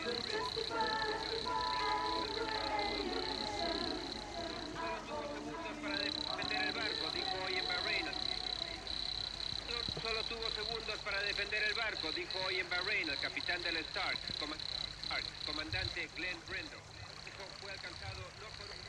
Solo tuvo segundos para defender el barco, dijo hoy en Bahrein el capitán del Stark, comandante Glenn Brendo. Fue alcanzado no por un...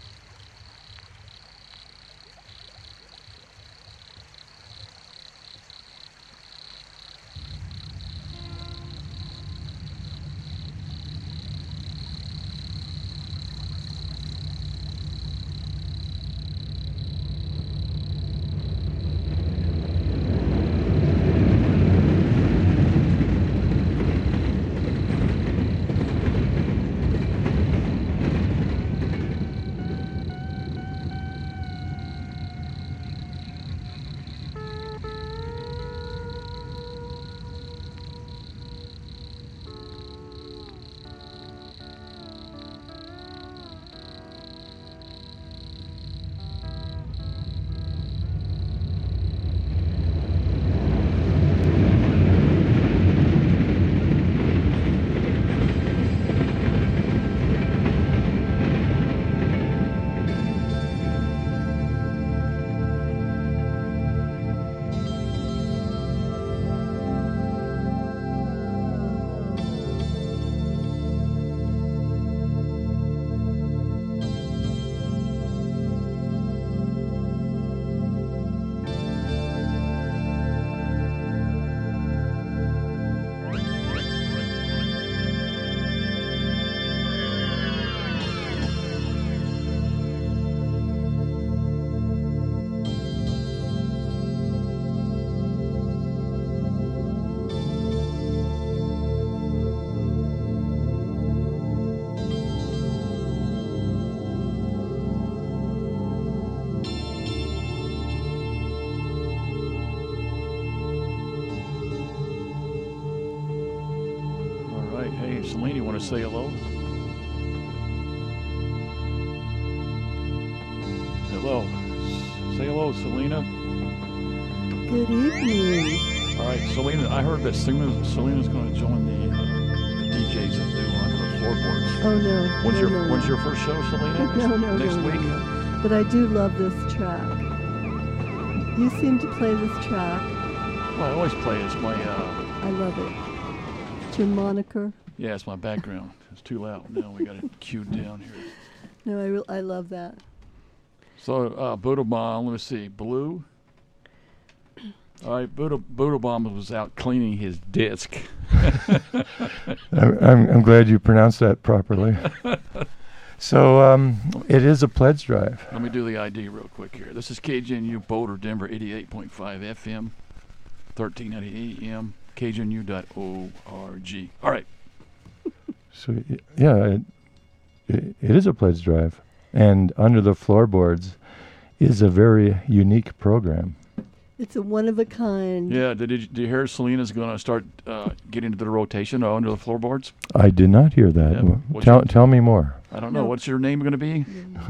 Selena, you want to say hello? Hello. Say hello, Selena. Good evening. All right, Selena, I heard that Selena's going to join the DJs that do Under the Floorboards. Oh, no. When's your first show, Selena? Next week? No. But I do love this track. You seem to play this track. Well, I always play it. It's my... I love it. It's your moniker. Yeah, it's my background. It's too loud. Now we got it cued down here. No, I love that. So, Buddha Bomb, let me see. Blue. All right, Buddha Bomb was out cleaning his disc. I'm glad you pronounced that properly. So, it is a pledge drive. Let me do the ID real quick here. This is KGNU Boulder, Denver, 88.5 FM, 1390 AM, KGNU.org. All right. So, yeah, it is a pledge drive. And Under the Floorboards is a very unique program. It's a one-of-a-kind. Yeah, did you hear Selena's going to start getting into the rotation Under the Floorboards? I did not hear that. Yeah. Tell me more. I don't know. What's your name going to be?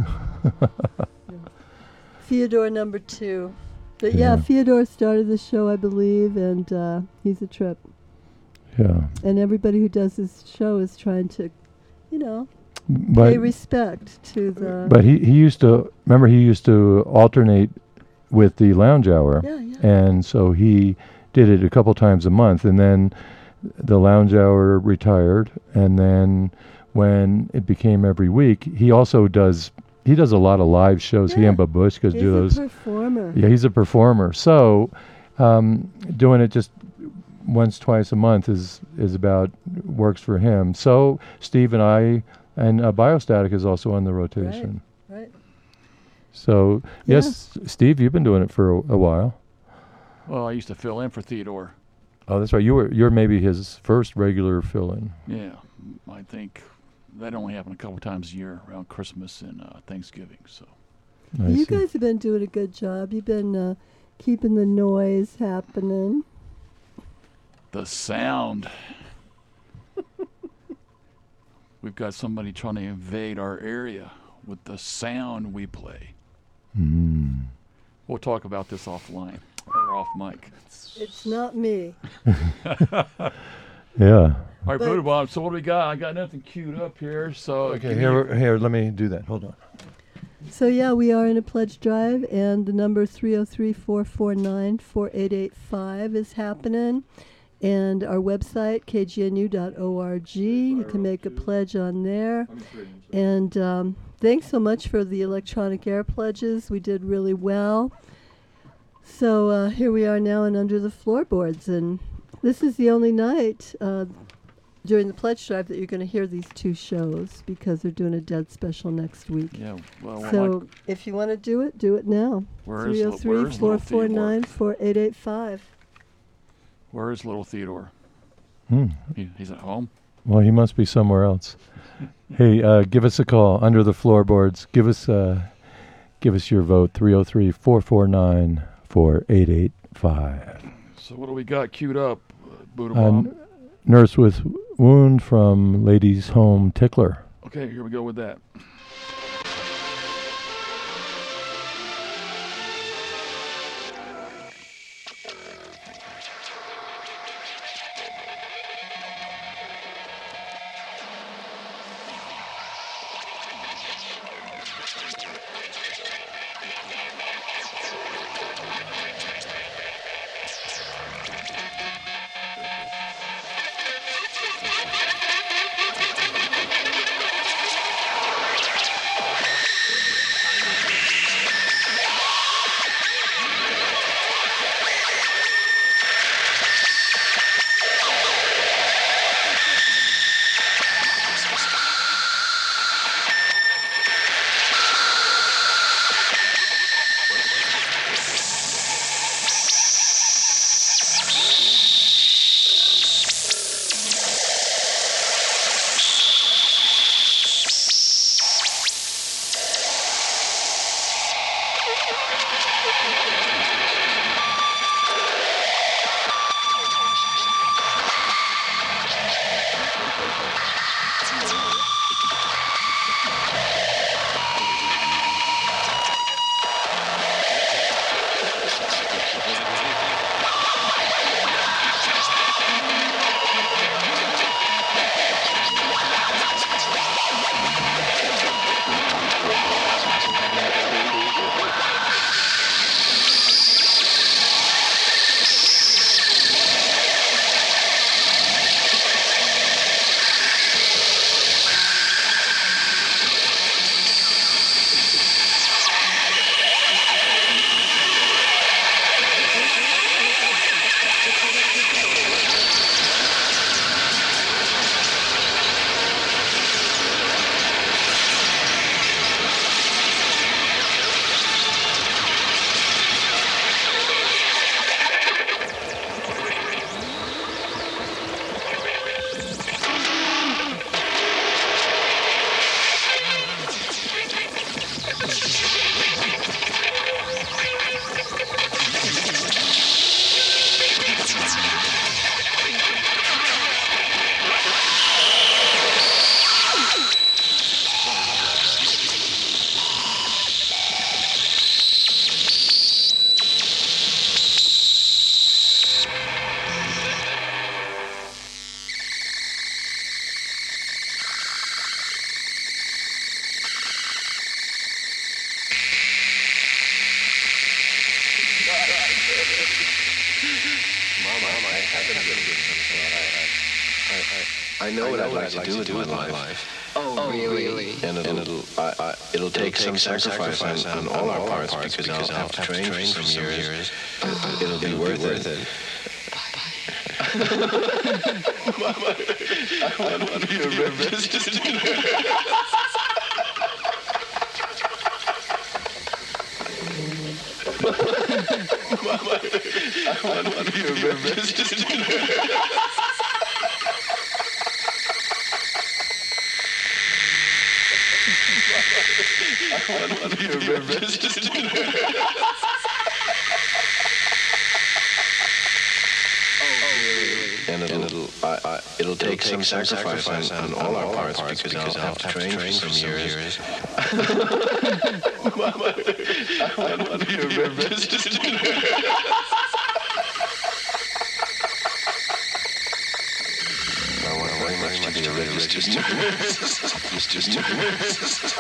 Theodore number 2. But yeah, Theodore started the show, I believe, and he's a trip. Yeah. And everybody who does this show is trying to, pay respect to the... But he used to alternate with the lounge hour. Yeah. And so he did it a couple times a month, and then the lounge hour retired, and then when it became every week, he also does a lot of live shows. He and Babushka do those. He's a performer. Yeah, he's a performer. So doing it just once, twice a month is about works for him. So Steve and I and Biostatic is also on the rotation. Right. So yes, Steve, you've been doing it for a while. Well, I used to fill in for Theodore. Oh, that's right. You're maybe his first regular fill-in. Yeah, I think that only happened a couple times a year around Christmas and Thanksgiving. So you guys have been doing a good job. You've been keeping the noise happening. The sound. We've got somebody trying to invade our area with the sound we play. Mm. We'll talk about this offline or off mic. It's not me. Yeah. All right, But- Buddha Bomb. So what do we got? I got nothing queued up here. So Okay, give me- here, let me do that. Hold on. So yeah, we are in a pledge drive, and the number 303-449-4885 is happening. And our website, kgnu.org. You can make a pledge on there. And thanks so much for the electronic air pledges. We did really well. So here we are now in Under the Floorboards. And this is the only night during the pledge drive that you're going to hear these two shows, because they're doing a dead special next week. Yeah. Well, So if you want to do it now. where is Little Theodore? 303-449-4885. Where is Little Theodore? He's at home. Well, he must be somewhere else. Hey, give us a call. Under the Floorboards. Give us your vote. 303-449-4885. So what do we got queued up, Buddha Bomb? Nurse with Wound from Ladies Home Tickler. Okay, here we go with that. I know what I'd like to do with my life. Oh, really? And it'll take some sacrifice on all our parts because I'll have to train for some years. It'll be worth it. Mama, I want to be a registered nurse. Mama, I want to be a registered nurse. I want to be a registered nurse. And it'll take some sacrifice on all our parts because I'll have to train for some years. Mama, I want to be a registered nurse. I registered nurse. Registered nurse.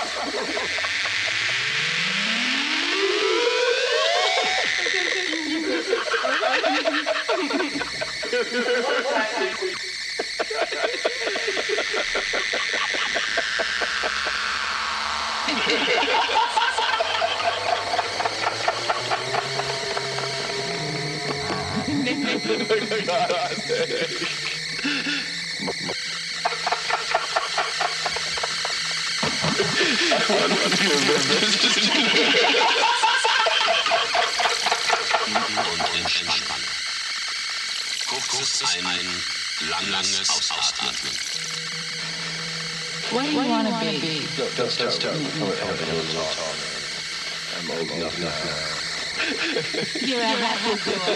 Kurzes Ein-, langes Ausatmen. What do you want to be? Don't start. I'm old enough now. You're a happy boy.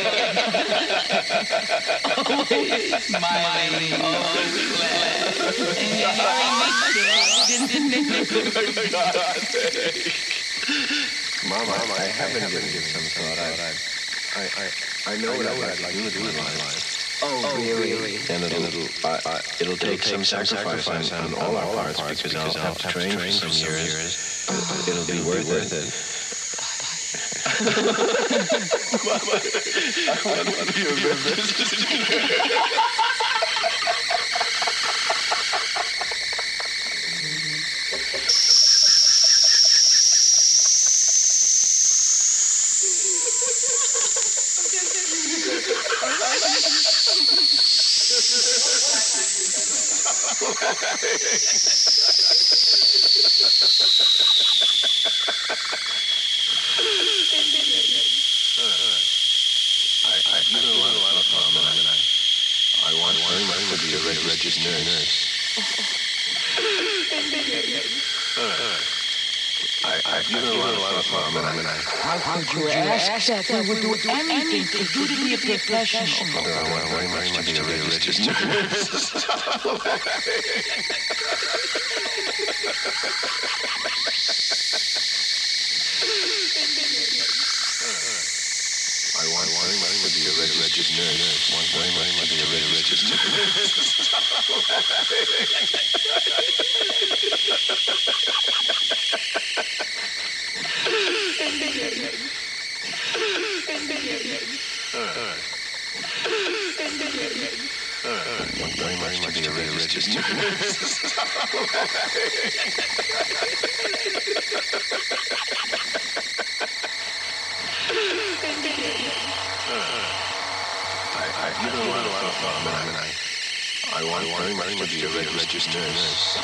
Always smiling, always glad. And you Mom, I haven't given it some thought. I know what I'd like to do with my life. Oh, really? And it'll take some sacrifice on all our parts because I'll have to train for some years. It'll be worth it. Mama, I want to be a registered I want very much to be a registered nurse. I've given a lot of thought, and How could you ask that? We would do anything for you to be a professional. I want very much to be a registered nurse. I want very much to be a registered nurse. Want very much to be a registered nurse. Want very much to be a registered nurse. I've given a lot of thought, and I want very much to be a registered nurse.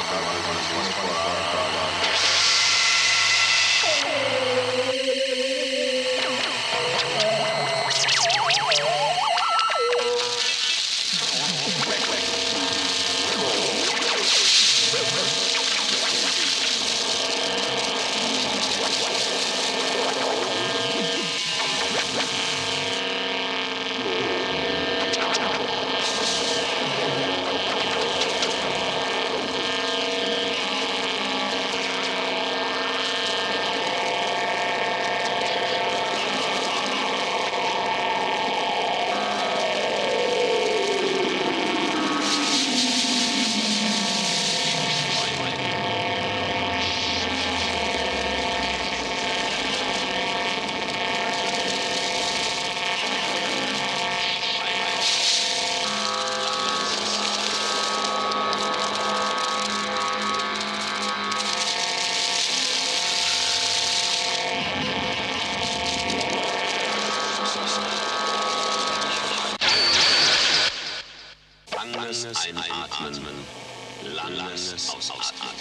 Einatmen, langes Ausatmen.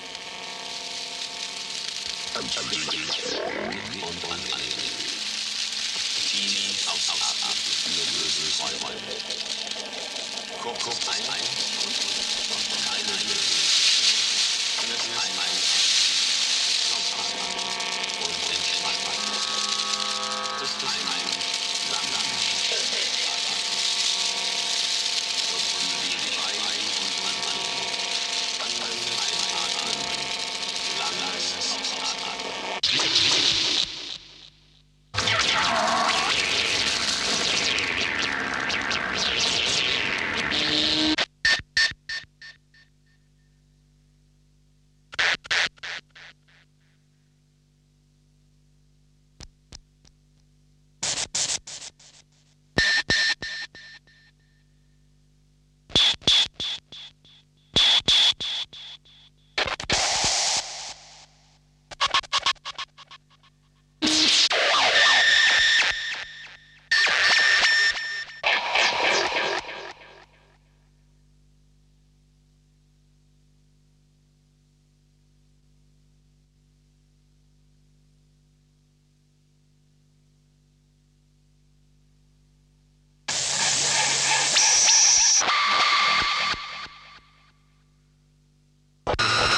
Und annehmen. Tief ausatmen, lösen Räume. Kurz ein und keine Lösung. Ein ausatmen und entspannen. Ein lang.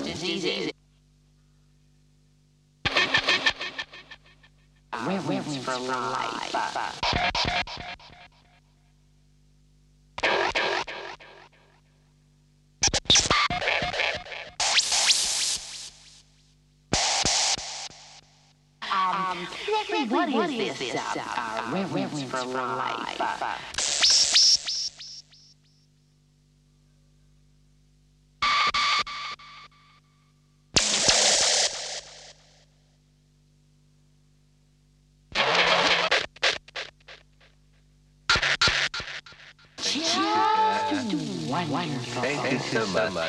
diseases. Reverence for life. Exactly what is this reverence for life? Just wonderful. Thank you so much.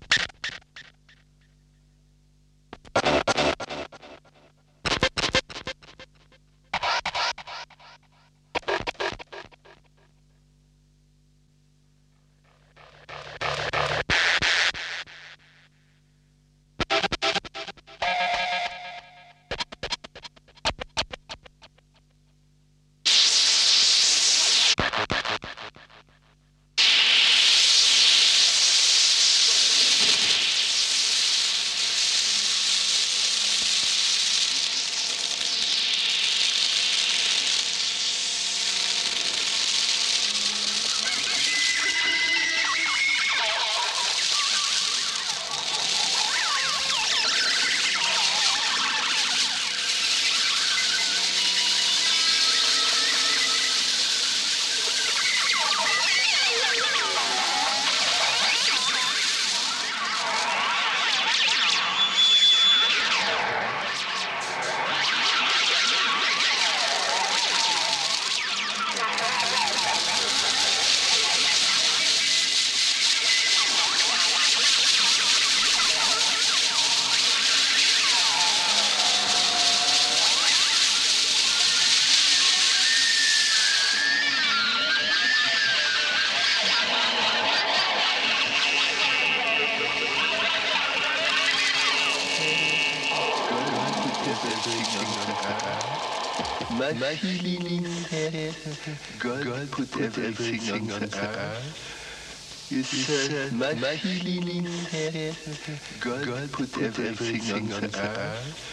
My feelings have God put everything on earth. You said my feelings have God put everything on earth.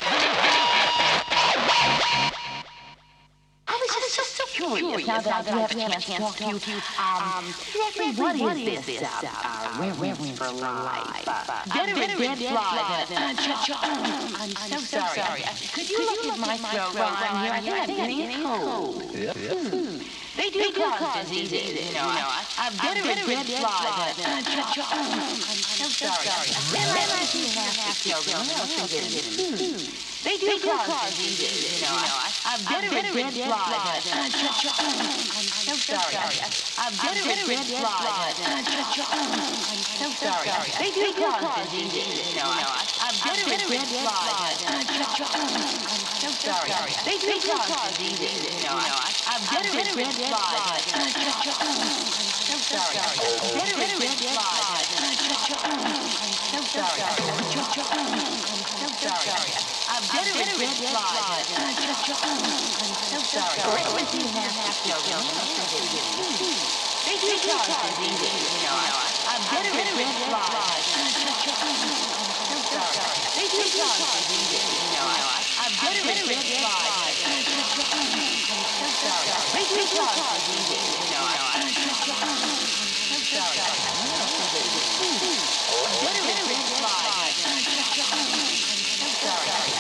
I was just so curious now that I do have a chance to talk to you. Exactly what is this reverence for life? Dead flies. I'm so sorry. Could you look at my throat while I'm here? I think I'm getting cold. Yeah. They do cause diseases, you know. I've got a dead flies. I'm so sorry. I do have to kill them. They do cause diseases, you know. I've got a dead flies. I'm so sorry. I've got a dead flies. I'm so sorry. They do cause diseases, you know. I've got a dead flies. I'm so sorry. They do cause diseases, you know. I've got a dead flies. I'm so sorry. I've got a dead flies. I'm so sorry. I'm so sorry. I've got a red flies. I'm so sorry. What do you have to go? They do cause diseases, you know. I've got a red flies. I'm so sorry. They do cause diseases, you know. I've got a red flies. I'm so sorry. They do cause diseases, you know. I'm so sorry. I've got a red flies. I'm so sorry.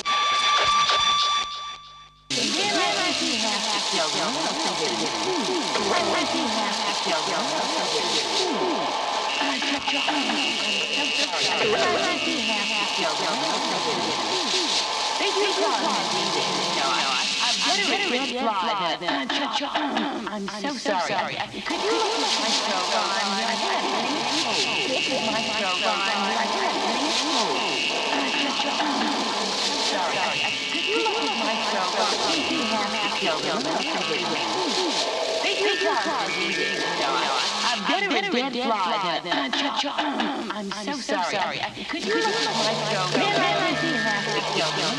I'm so sorry. Could you look at my throat while I'm here? I think I'm getting cold. Look at my throat while I'm here. I think I'm getting cold. I'm so sorry. Could you look at my throat while I'm here? You have to kill them. They do cause diseases, you know. I've got a dead fly. I'm so sorry. Could you look at my throat while I'm here? You have to kill them.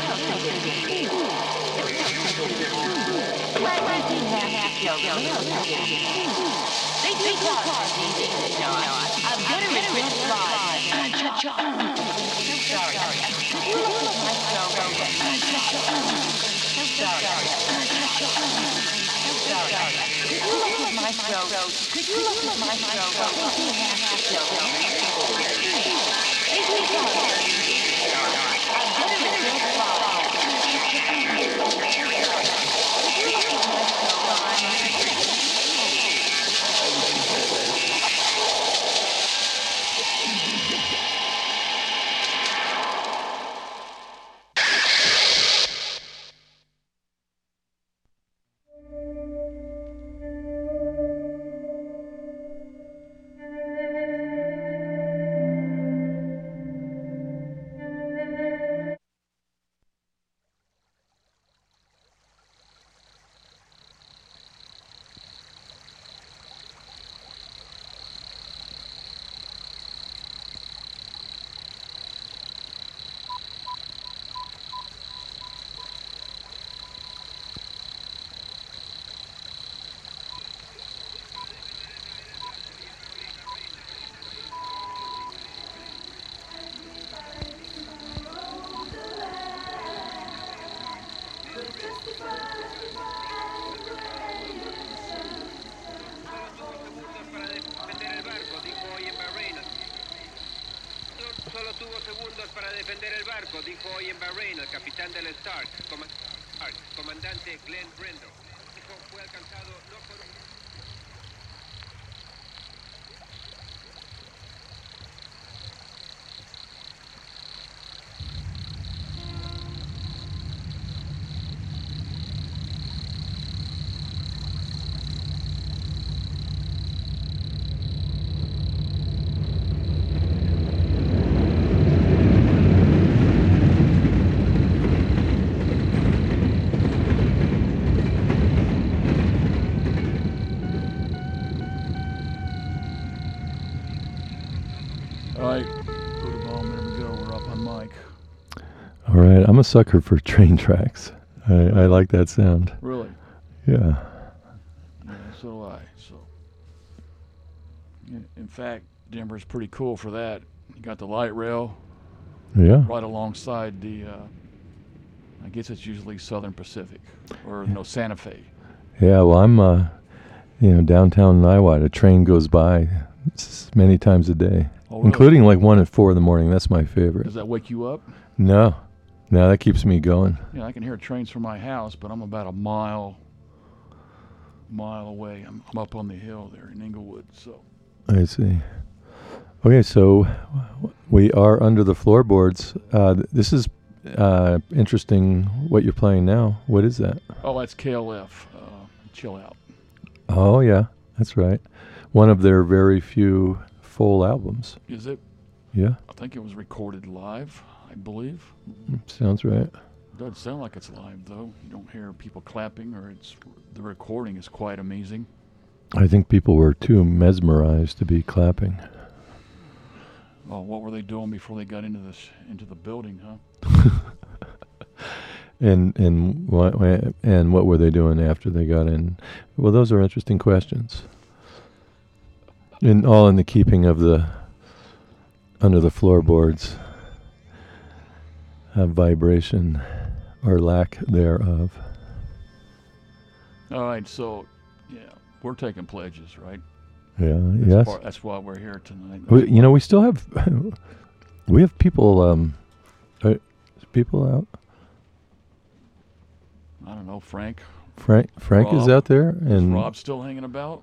They do cause diseases, you know. I've got a red fly. I'm so sorry. throat? Could you look at my throat? If you have to kill me. They do cause I've been in a dead fly. Solo tuvo segundos para defender el barco, dijo hoy en Bahrein el capitán del Stark, comandante Glenn Brendo. Dijo fue alcanzado no por un... All right, Buddha Bomb, there we go. We're up on mic. All right, I'm a sucker for train tracks. I like that sound. Really? Yeah. Yeah, so do I. So, in fact, Denver's pretty cool for that. You got the light rail Yeah. right alongside the. I guess it's usually Southern Pacific or Santa Fe. Yeah. Well, I'm downtown Niwot. A train goes by many times a day, Oh, really? including like one at 4 a.m. That's my favorite. Does that wake you up? No, that keeps me going. Yeah, I can hear trains from my house, but I'm about a mile away. I'm up on the hill there in Inglewood. So I see. Okay, so we are under the floorboards. This is interesting. What you're playing now? What is that? oh, that's KLF. Chill Out. Oh yeah, that's right. One of their very few full albums. Is it? Yeah, I think it was recorded live, I believe. sounds right. Doesn't sound like it's live though. You don't hear people clapping, or the recording is quite amazing. I think people were too mesmerized to be clapping. Oh, what were they doing before they got into the building, huh? And what were they doing after they got in? Well, those are interesting questions. And all in the keeping of the under the floorboards vibration or lack thereof. All right, so yeah, we're taking pledges, right? Yeah. Yes. That's why we're here tonight. We still have we have people. Is people out. I don't know, Frank. Frank is Rob. out there, Is and Rob still hanging about?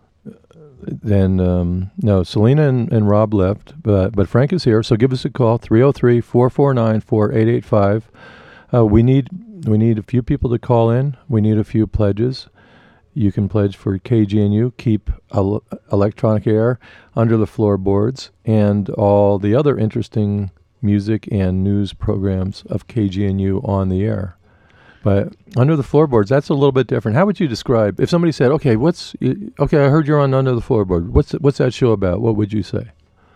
no, Selena and Rob left, but Frank is here. So give us a call, 303-449-4885. We need a few people to call in. We need a few pledges. You can pledge for KGNU, keep electronic air under the floorboards, and all the other interesting music and news programs of KGNU on the air. But under the floorboards, that's a little bit different. How would you describe, if somebody said, okay, I heard you're on Under the Floorboard. What's that show about? What would you say?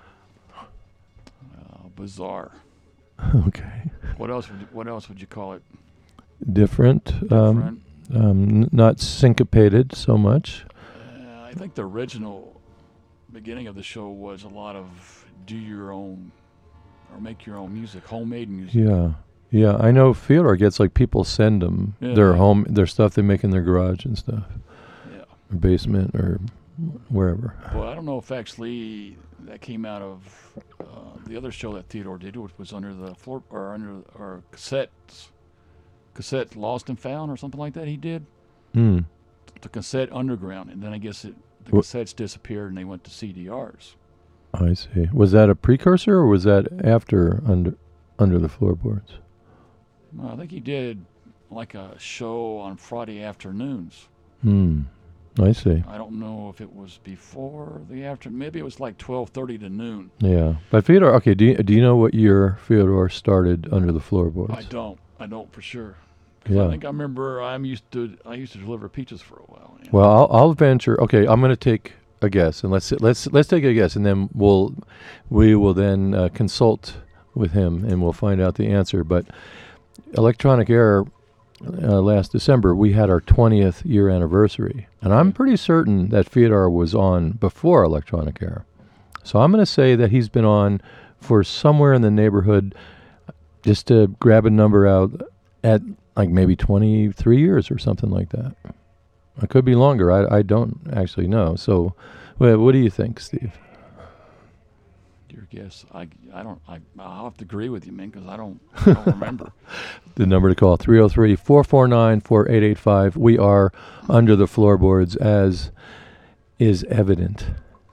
Bizarre. Okay. What else would you call it? Different. Different. Not syncopated so much. I think the original beginning of the show was a lot of do your own or make your own music, homemade music. Yeah, I know Fyodor gets like people send them their stuff they make in their garage and stuff. Yeah. Or basement or wherever. Well, I don't know if actually that came out of the other show that Theodore did, which was under the floor or under or cassette Lost and Found or something like that. He did Hmm. the cassette underground, and then I guess the Wha- cassettes disappeared and they went to CDRs. I see. Was that a precursor, or was that after under the floorboards? No, I think he did like a show on Friday afternoons. Hmm. I see. I don't know if it was before the afternoon. Maybe it was like 12:30 to noon. Yeah. But Fyodor, okay, do you know what year Fyodor started under the floorboards? I don't for sure. 'Cause Yeah. I think I remember I used to deliver pizzas for a while. Yeah. Well, I'll venture. Okay, I'm going to take a guess, and let's take a guess, and then we will then consult with him, and we'll find out the answer. But Electronic Air, last December, we had our 20th year anniversary, and I'm pretty certain that Fyodor was on before Electronic Air. So I'm going to say that he's been on for somewhere in the neighborhood, just to grab a number out, at like maybe 23 years or something like that. It could be longer. I don't actually know. So, what do you think, Steve? Your guess. I'll have to agree with you, man, because I don't remember. The number to call, 303-449-4885. We are under the floorboards, as is evident.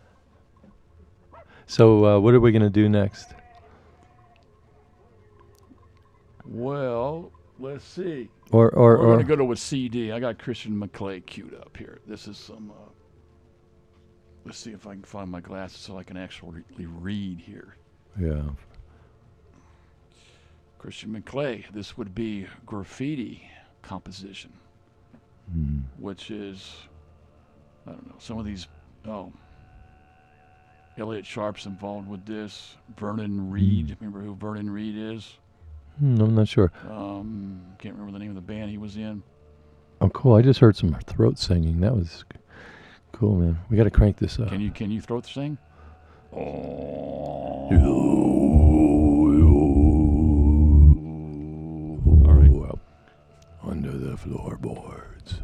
So what are we going to do next? Well, let's see. Or We're going to go to a CD. I got Christian McClay queued up here. This is some... let's see if I can find my glasses so I can actually read here. Yeah. Christian McClay. This would be Graffiti Composition, which is, I don't know, some of these, Elliot Sharp's involved with this. Vernon Reed. Remember who Vernon Reed is? I'm not sure. Can't remember the name of the band he was in. Oh, cool. I just heard some throat singing. That was cool, man. We got to crank this up. Can you throat sing? Oh. All right. Under the floorboards.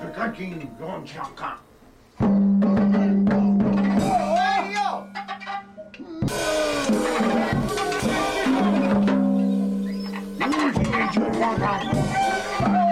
赶紧往前看。哎呦！你去往上。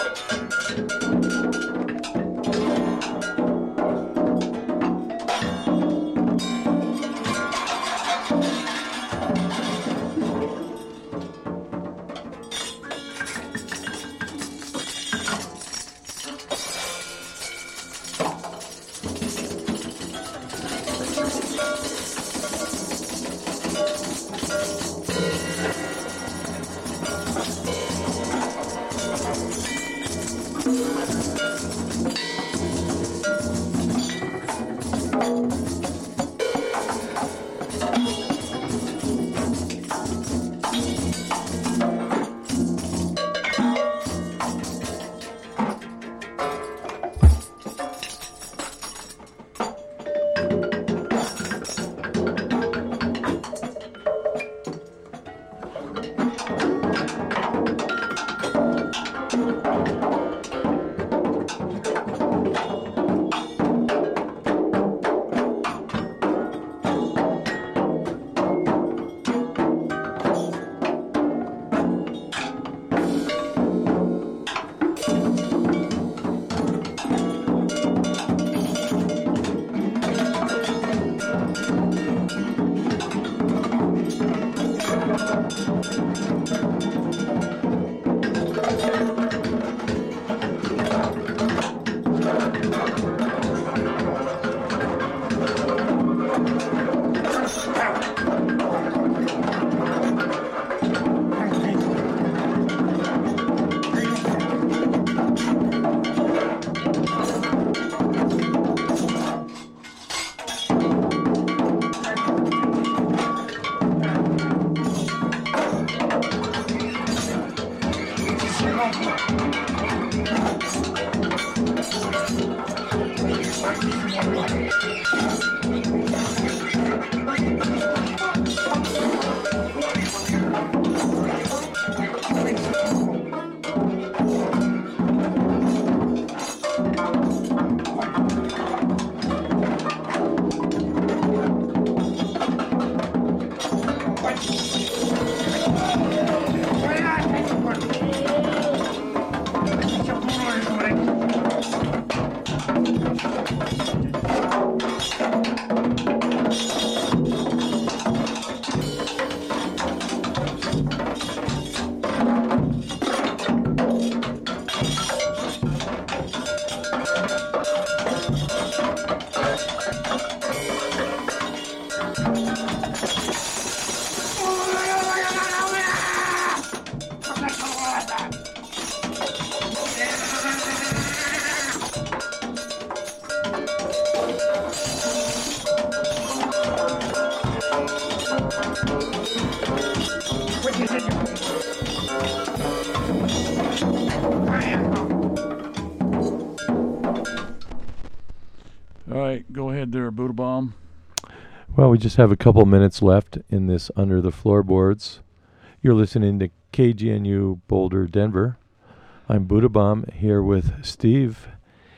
All right, go ahead there, Buddha Bomb. Well, we just have a couple minutes left in this Under the Floorboards. You're listening to KGNU Boulder, Denver. I'm Buddha Bomb here with Steve.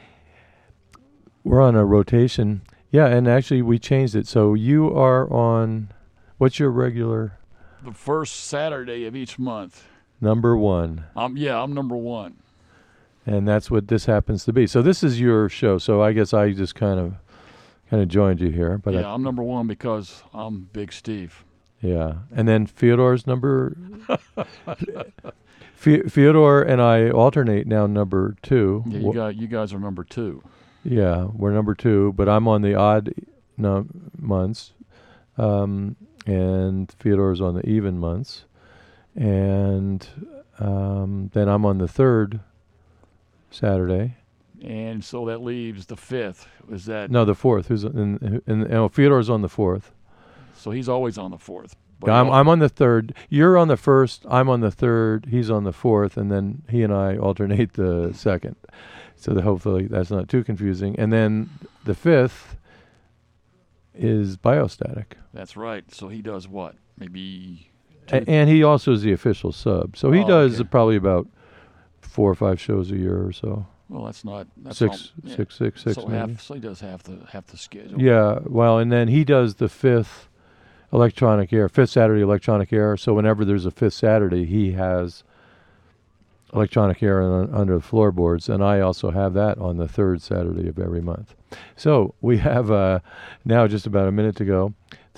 We're on a rotation. Yeah, and actually we changed it. So you are on, what's your regular? The first Saturday of each month. Number one. I'm number one. And that's what this happens to be. So this is your show. So I guess I just kind of joined you here. But yeah, I'm number one because I'm Big Steve. Yeah, and then Fyodor's number. Fyodor and I alternate now, number two. Yeah, you guys are number two. Yeah, we're number two, but I'm on the odd months, and Fyodor's on the even months, and then I'm on the third Saturday. And so that leaves the fifth. Is that no, the fourth? Who's Fyodor's on the fourth. So he's always on the fourth. But I'm on the third. You're on the first. I'm on the third. He's on the fourth, and then he and I alternate the second. So that hopefully that's not too confusing. And then the fifth is Biostatic. That's right. So he does what? Maybe. And he also is the official sub. So he does probably about 4 or 5 shows a year or so. Well, that's six. So he does half the schedule. Yeah. Well, and then he does the fifth Saturday Electronic Air. So whenever there's a fifth Saturday, he has Electronic Air Under the Floorboards, and I also have that on the third Saturday of every month. So we have now just about a minute to go.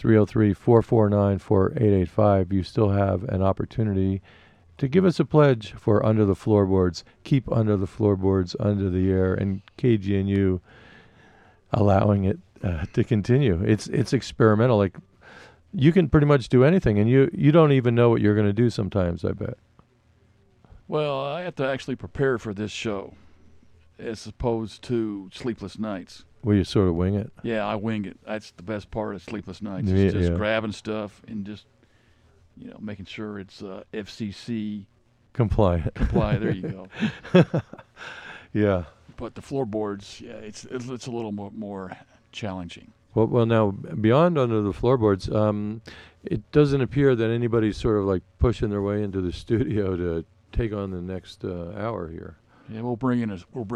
303-449-4885. You still have an opportunity to give us a pledge for Under the Floorboards. Keep Under the Floorboards under the air, and KGNU allowing it to continue. It's experimental. Like, you can pretty much do anything, and you don't even know what you're going to do sometimes, I bet. Well, I have to actually prepare for this show, as opposed to Sleepless Nights. Will you sort of wing it? Yeah, I wing it. That's the best part of Sleepless Nights. Yeah, It's just yeah. grabbing stuff and just, making sure it's FCC Compliant. compliant. There you go. Yeah. But the floorboards, yeah, it's a little more challenging. Well, now, beyond Under the Floorboards, it doesn't appear that anybody's sort of like pushing their way into the studio to take on the next hour here. Yeah, we'll bring in a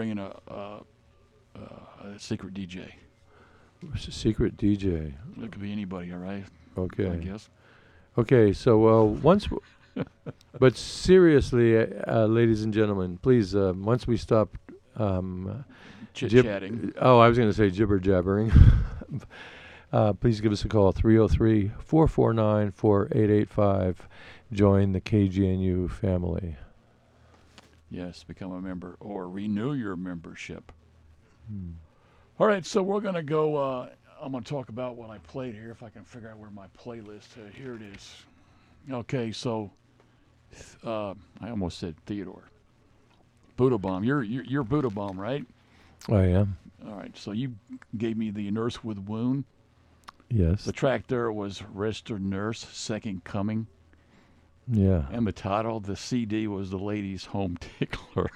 secret DJ. What's a secret DJ? It could be anybody, all right? Okay. I guess. Okay, so but seriously, ladies and gentlemen, please, once we stop Chit-chatting. I was going to say jibber-jabbering. Please give us a call, 303-449-4885. Join the KGNU family. Yes, become a member or renew your membership. All right, so we're going to go. I'm going to talk about what I played here, if I can figure out where my playlist. Here it is. Okay, so I almost said Theodore. Buddha Bomb. You're Buddha Bomb, right? I am. All right, so you gave me the Nurse with Wound. Yes. The track there was Registered Nurse, Second Coming. Yeah. And the title, the CD, was The Lady's Home Tickler.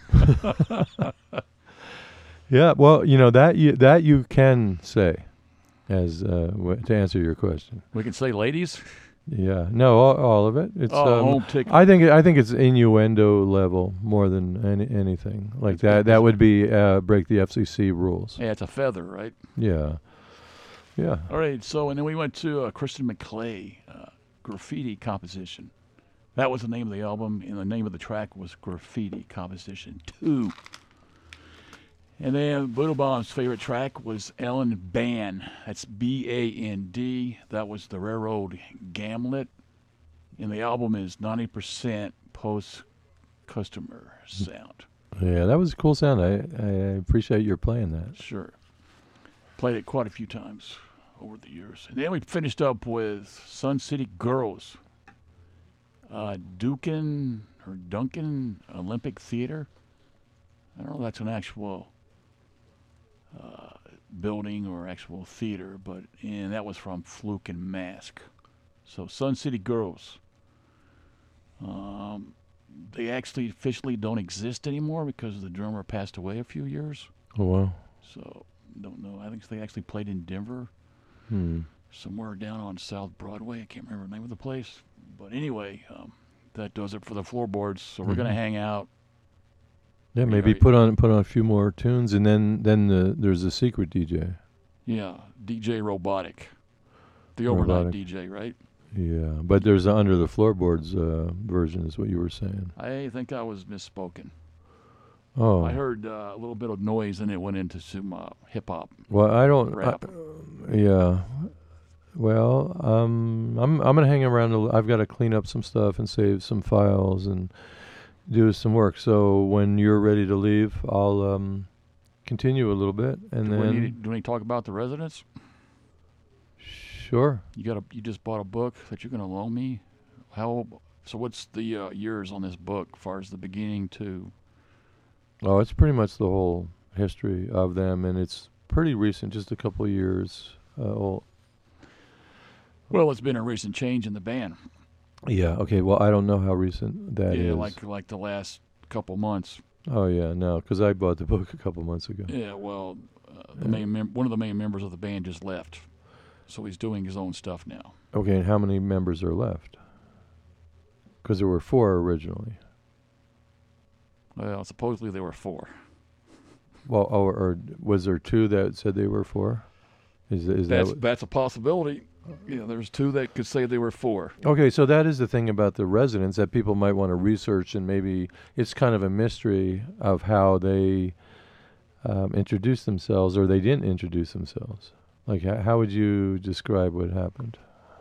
Yeah, well, that you can say, as to answer your question. We can say ladies? Yeah, no, all of it. It's Home Tickler. I think it's innuendo level more than anything like that. That would be break the FCC rules. Yeah, it's a feather, right? Yeah, yeah. All right, so and then we went to Christian McClay, Graffiti Composition. That was the name of the album, and the name of the track was Graffiti Composition 2. And then Buddha Bomb's favorite track was Ellen Band. That's B-A-N-D. That was the Railroad Gamlet. And the album is 90% post-customer sound. Yeah, that was a cool sound. I appreciate your playing that. Sure. Played it quite a few times over the years. And then we finished up with Sun City Girls. Duncan Olympic Theater. I don't know if that's an actual building or actual theater, and that was from Fluke and Mask. So Sun City Girls. They actually officially don't exist anymore because the drummer passed away a few years. Oh, wow. So, don't know. I think they actually played in Denver. Somewhere down on South Broadway. I can't remember the name of the place. But anyway, that does it for the floorboards. So we're going to hang out. Yeah, maybe put on a few more tunes, and then there's a secret DJ. Yeah, DJ Robotic. The overnight DJ, right? Yeah, but there's an Under the Floorboards version is what you were saying. I think I was misspoken. Oh. I heard a little bit of noise, and it went into some hip-hop. Well, I don't... rap. Yeah. Well, I'm going to hang around. I've got to clean up some stuff and save some files and do some work. So when you're ready to leave, I'll continue a little bit, and do we then... need to talk about the residents? Sure. You just bought a book that you're going to loan me. So what's the years on this book, as far as the beginning to? Oh, it's pretty much the whole history of them, and it's pretty recent, just a couple of years old. Well, it's been a recent change in the band. Yeah. Okay. Well, I don't know how recent that is. Yeah, like the last couple months. Oh yeah, no, because I bought the book a couple months ago. Yeah. Well, one of the main members of the band just left, so he's doing his own stuff now. Okay, and how many members are left? Because there were 4 originally. Well, supposedly there were 4. Well, or was there 2 that said they were 4? Is that that's a possibility. Yeah, there's 2 that could say they were 4. Okay, so that is the thing about the residents that people might want to research, and maybe it's kind of a mystery of how they introduced themselves, or they didn't introduce themselves. Like, how would you describe what happened?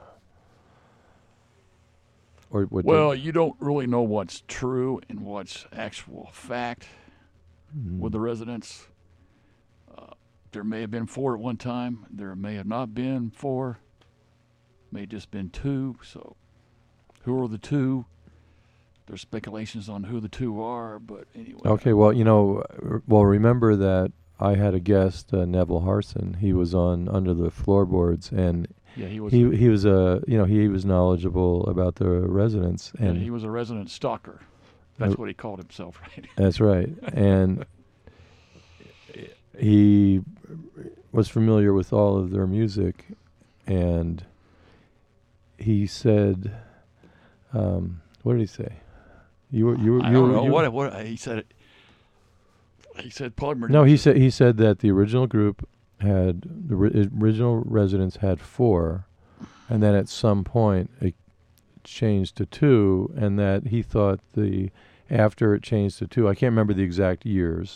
Or what? Well, you don't really know what's true and what's actual fact with the residents. There may have been 4 at one time. There may have not been 4. May have just been 2. So, who are the 2? There's speculations on who the 2 are, but anyway. Okay, well, remember that I had a guest, Neville Harson. He was on Under the Floorboards, and yeah, he was. He was knowledgeable about the residents, and he was a resident stalker. That's what he called himself, right? That's right, and he was familiar with all of their music, and he said, "What did he say?" I don't know what he said. He said polymer. No, he said that the original group had original residents had 4, and then at some point it changed to 2, and that he thought after it changed to 2, I can't remember the exact years,